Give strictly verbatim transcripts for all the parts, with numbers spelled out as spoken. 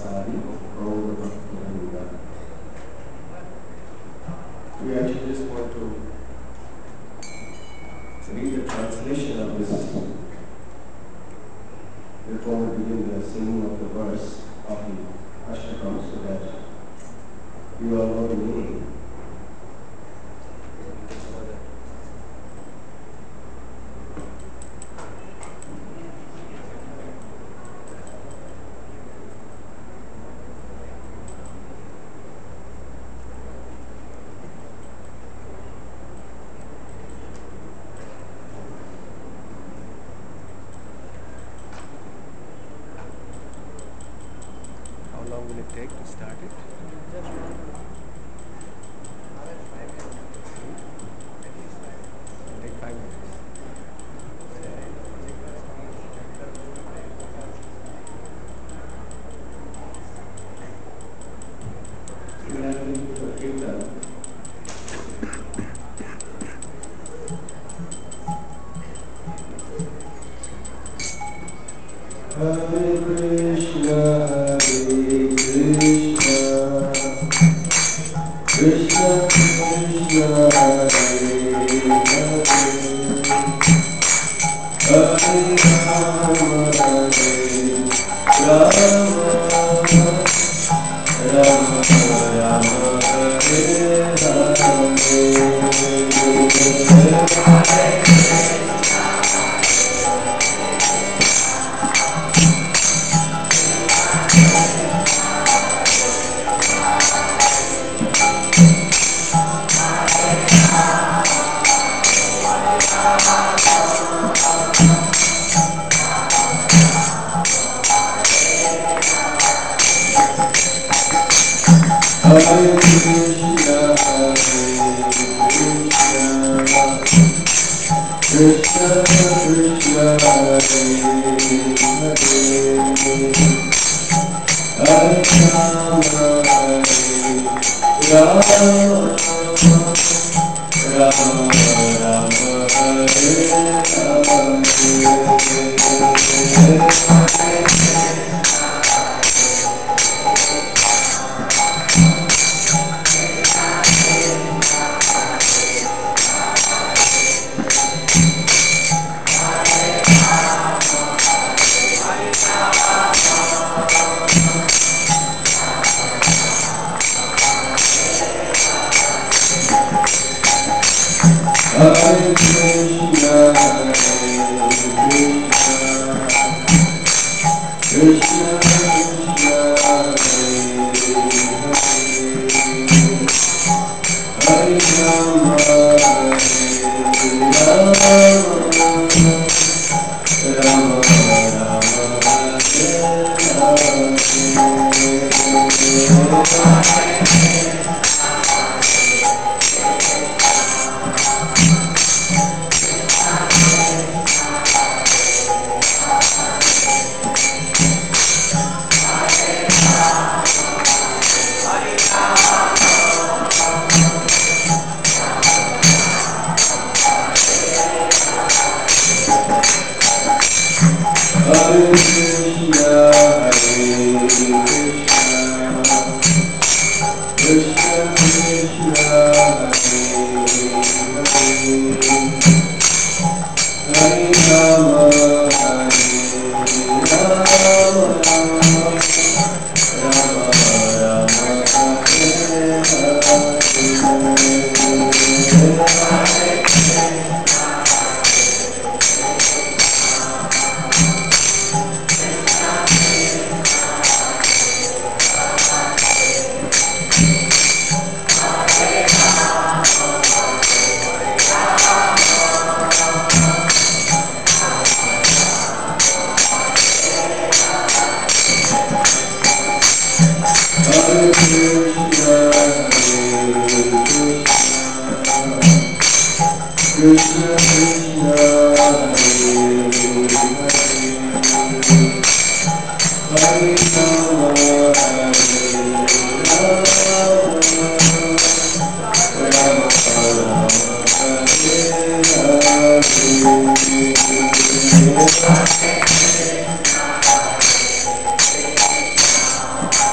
Sari Gaura Bhakti. We actually just want to read the translation of this before we begin the singing of the verse of the Ashtakam, so that you all know the meaning. How long will it take to start it? It'll take five minutes. We have to do the Kirtan. Hare Krishna, Hare Krishna, Krishna Krishna, Hare Hare, Hare Rama, Hare Rama, Rama Rama, Hare Hare. Hare Krishna, Hare Krishna, Krishna Krishna, Hare Hare, Hare Rama, Hare Rama, Rama Rama, Hare Hare. Hare Krishna, Hare Krishna, Krishna Krishna, Hare Hare, Hare Rama, Hare Rama, Rama Rama, Hare Hare. Hare Krishna, Hare Krishna, Krishna Krishna, Hare Hare, Hare Rama, Hare Rama, Rama Rama, Hare Hare. Hare Krishna, Hare Krishna, Krishna Krishna, Hare Hare, Hare Rama, Hare Hare, Hare Rama,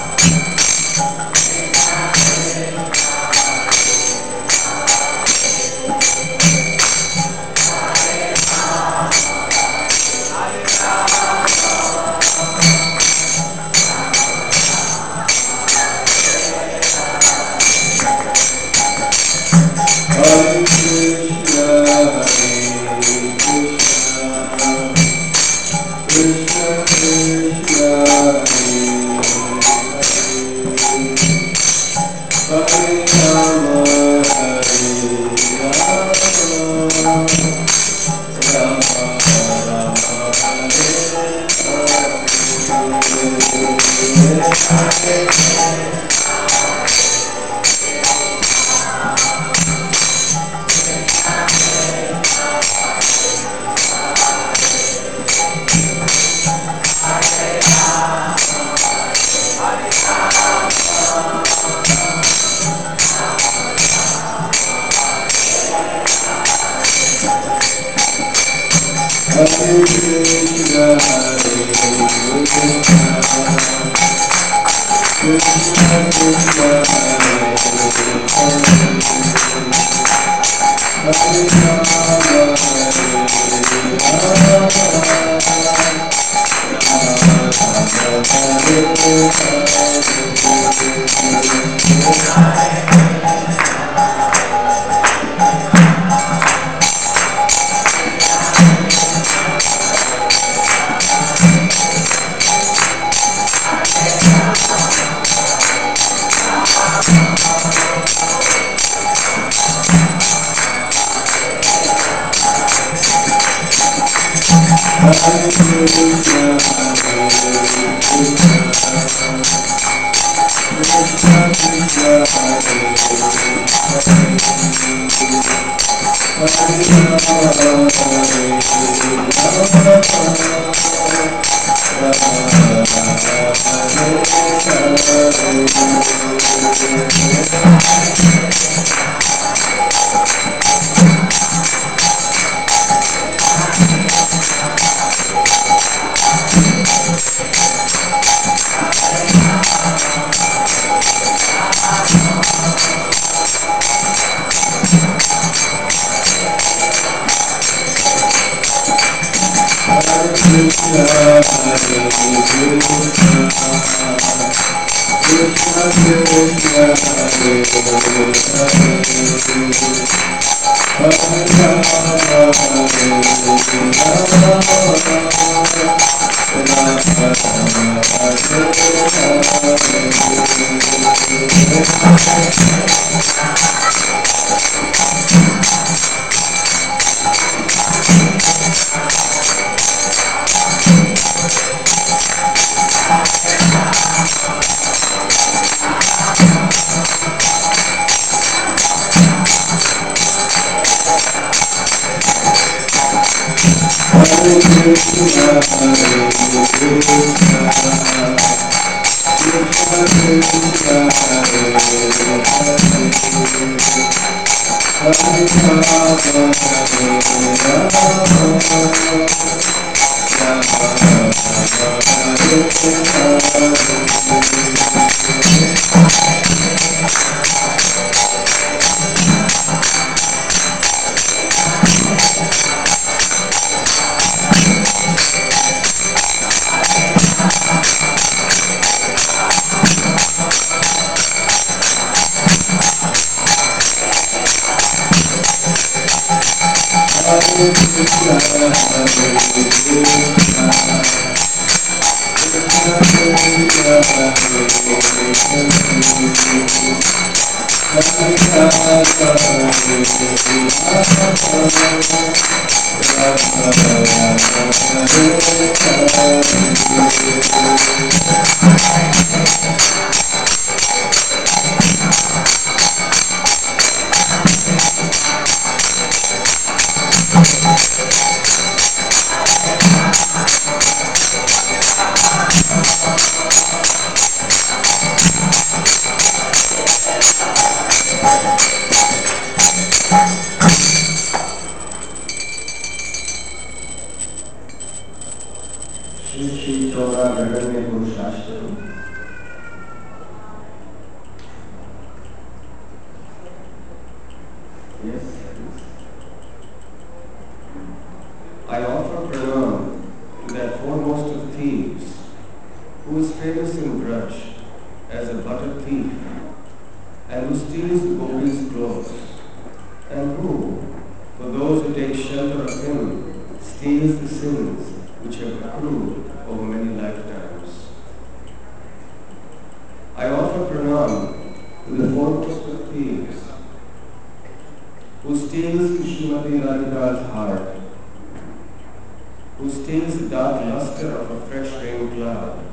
Who steals the dark luster of a fresh rain cloud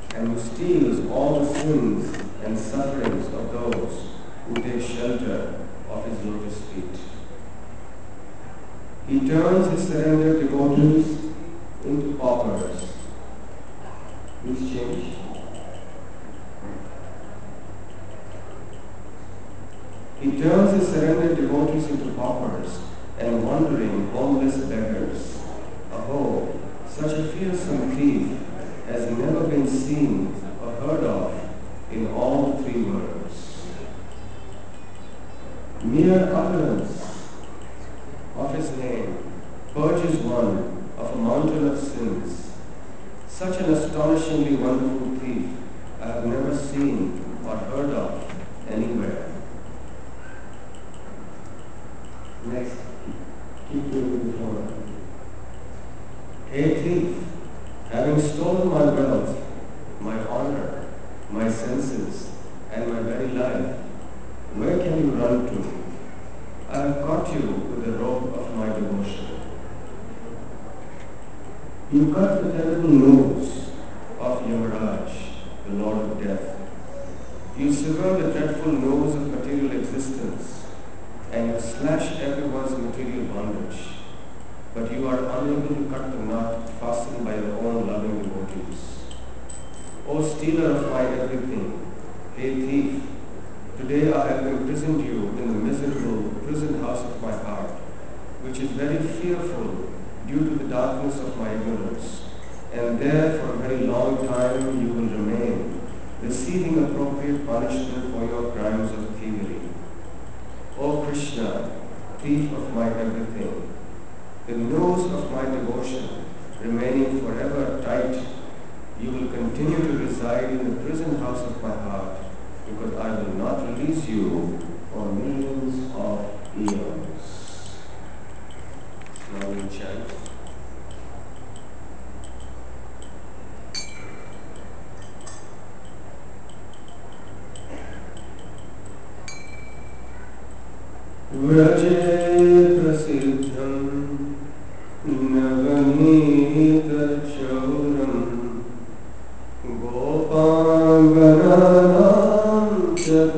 and who steals all the sins and sufferings of those who take shelter of his lotus feet. He turns his surrendered devotees into paupers. Please change. He turns his surrendered devotees into paupers and wandering homeless beggars. Aho, such a fearsome thief has never been seen or heard of in all the three worlds. Mere utterance of his name purges one of a mountain of sins. Such an astonishingly wonderful thief I have never seen or heard of anywhere. Next, keep doing the floor. Hey thief, having stolen my wealth, my honor, my senses, and my very life, where can you run to? I have caught you with the rope of my devotion. You cut the terrible nose of Yamaraj, the Lord of Death. You sever the dreadful nose of material existence, and you slash everyone's material bondage. But you are unable to cut the knot fastened by your own loving devotees. O stealer of my everything, hey thief, today I have imprisoned you in the miserable prison house of my heart, which is very fearful due to the darkness of my ignorance. And there for a very long time you will remain, receiving appropriate punishment for your crimes of thievery. O Krishna, thief of my everything, the nose of my devotion remaining forever tight, you will continue to reside in the prison house of my heart, because I will not release you for millions of eons. Now we chant. Vraje prasiddham navanita chauram Gopangananam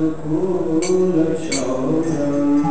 jagkula chauram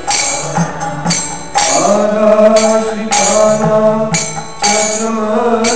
Chakma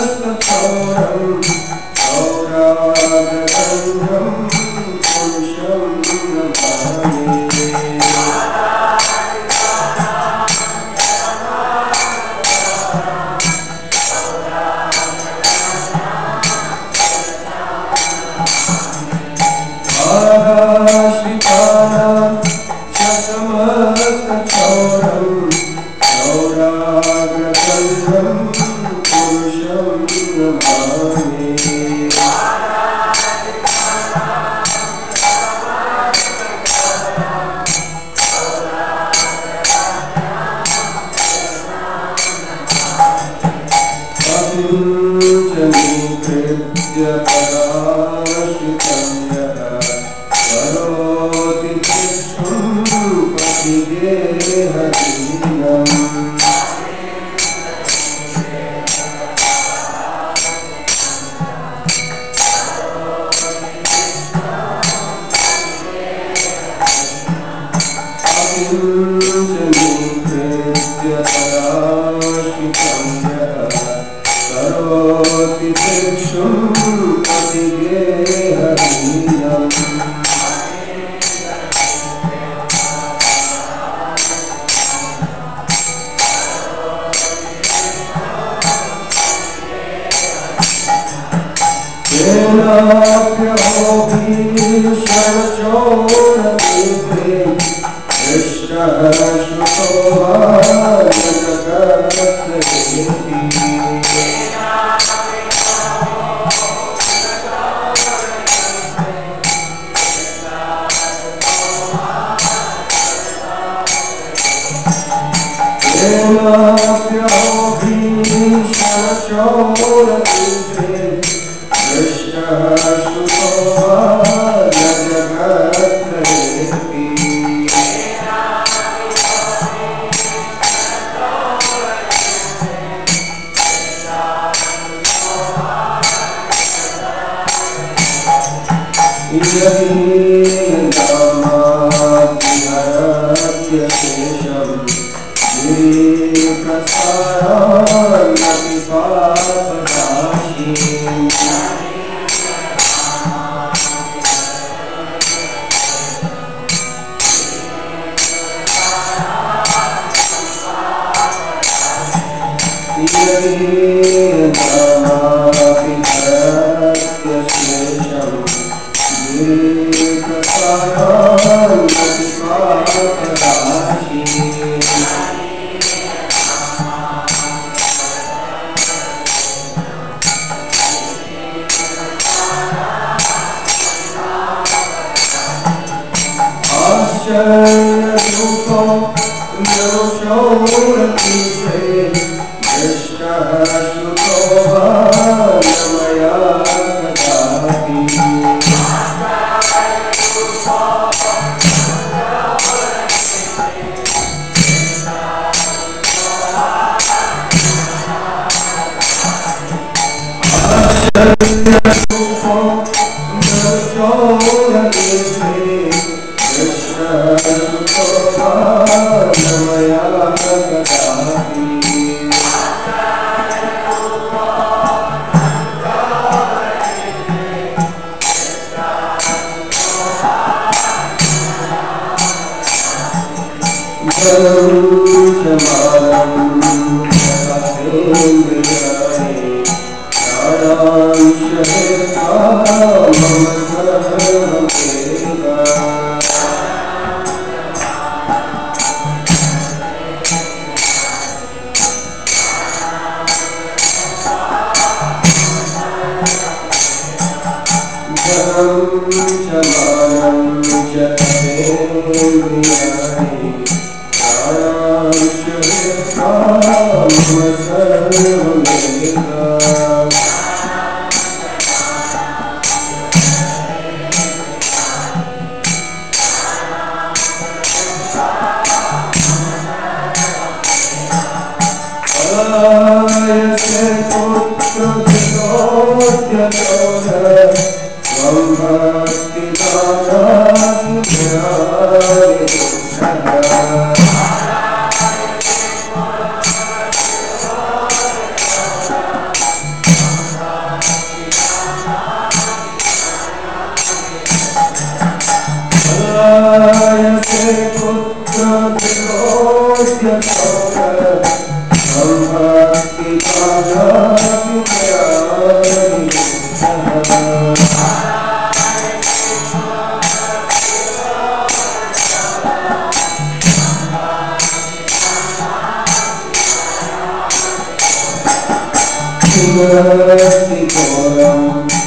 नास्तिकोरं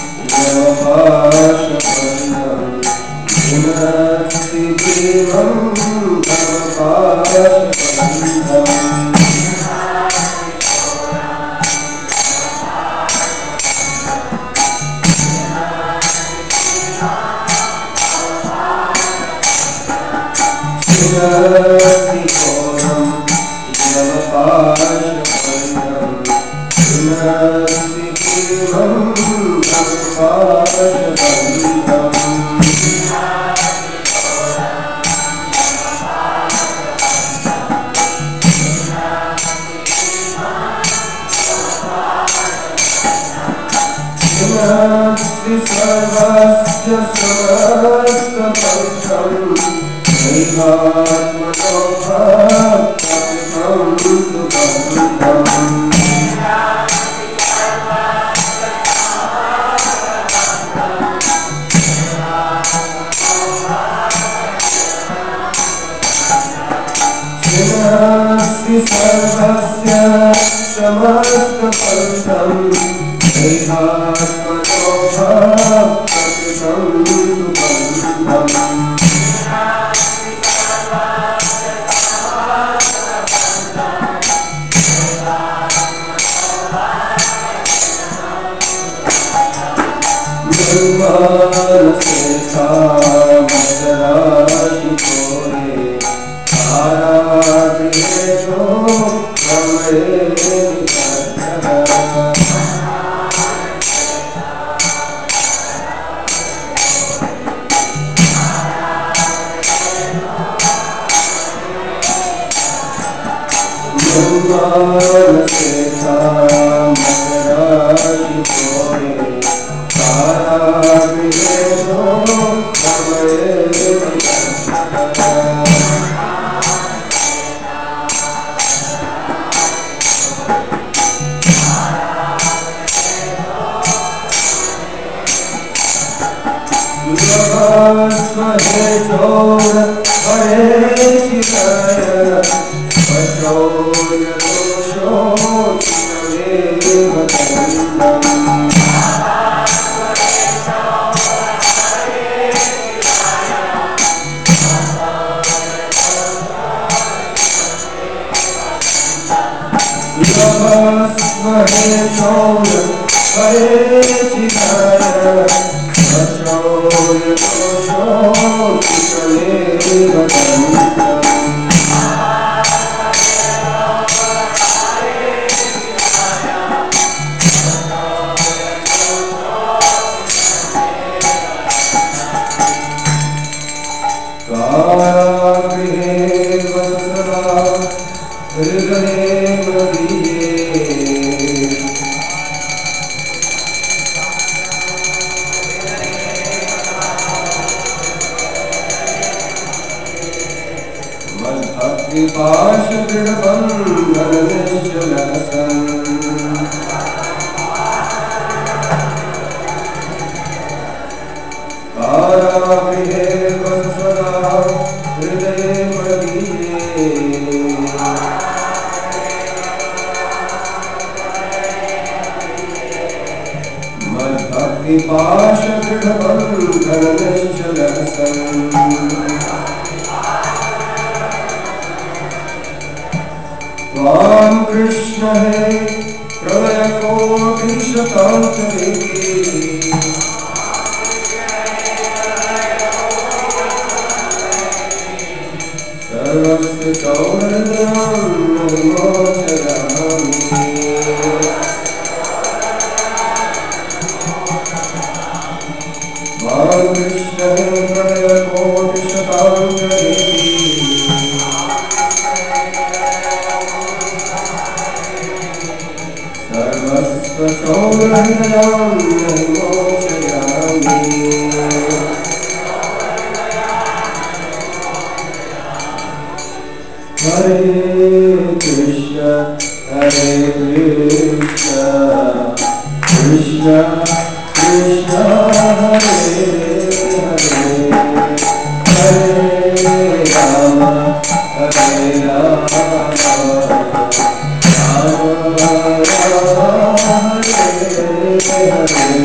यमपाशबन्धं नास्ति जीवं भवपाशबन्धम् नास्तिकोरं यमपाशबन्धं नास्ति जीवं भवपाशबन्धम् नास्ति सर्वस्य समस्तपक्षं नैवात्मनो भक्तं सुबन्धम् नास्ति सर्वस्य समस्तपक्षं नैवात्मनो भक्तं सुबन्धम् मदराशिकोरे आराधेयो रमणे मनसेथा मदराशिकोरे आराधेयो नमस्महे चोर हरे शिवाय पचोय दोषो शिवेव दण्डम् नमस्महे चोर हरे शिवाय पचोय दोषो शिवेव दण्डम् त्वां कृष्ण हे प्रलयकोटिशतान्तवेगी सर्वस्य चौर्यं विमोचयामि त्वां कृष्ण हे प्रलयकोटिशतान्तवेगी सर्वस्वचौर्यं विमोचयामि हरे कृष्ण हरे कृष्ण कृष्ण कृष्ण हरे हरे हरे राम हरे राम राम राम हरे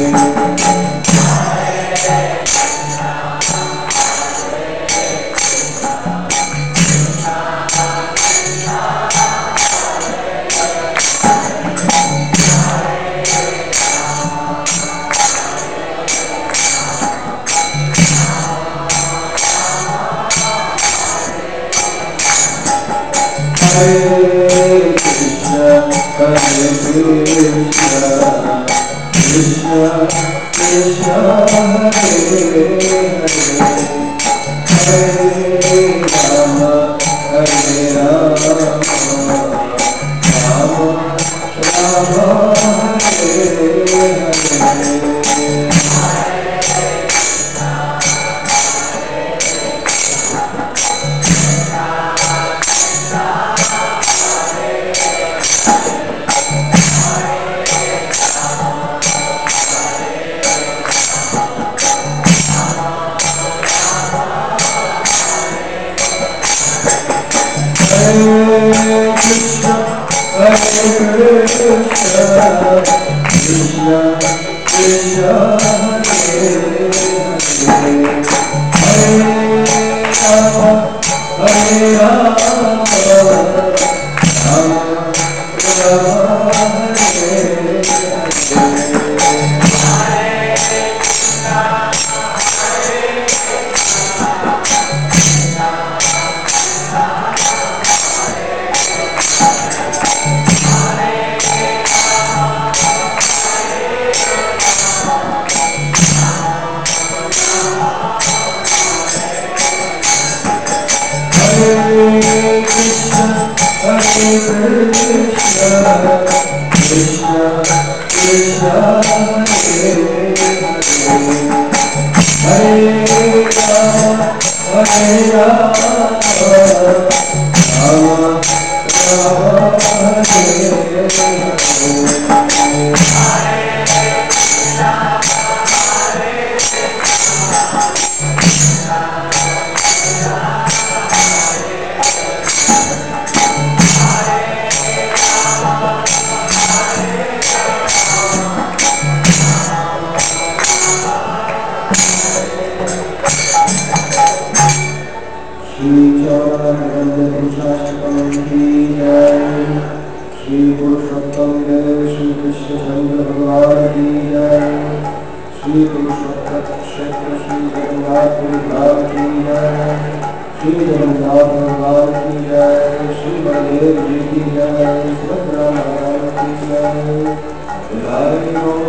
Hare Om